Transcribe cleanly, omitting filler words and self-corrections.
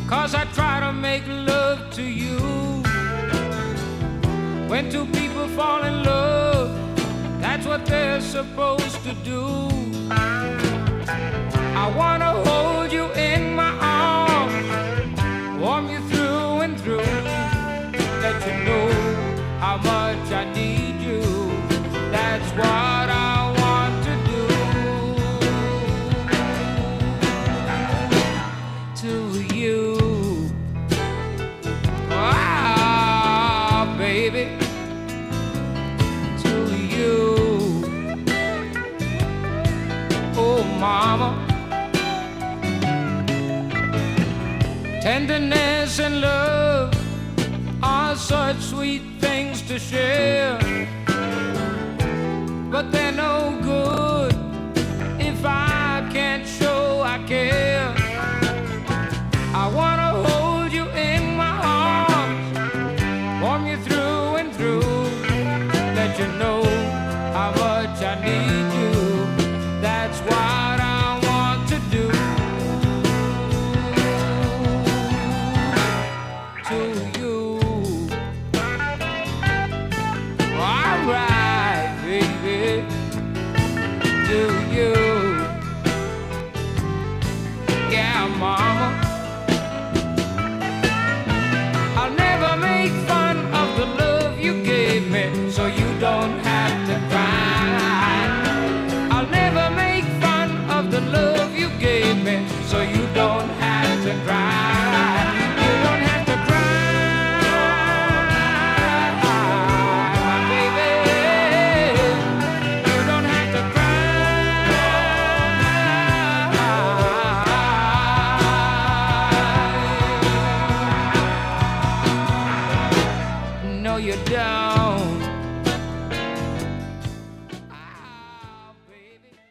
'cause I try to make love to you. When two people fall in love, that's what they're supposed to do. I wanna hold you in my arms, warm you through and through, let you know how much I need you. That's what I want to do to you. Ah, baby, to you. Oh, mama. Tenderness and love are such sweet things to share, but they're no good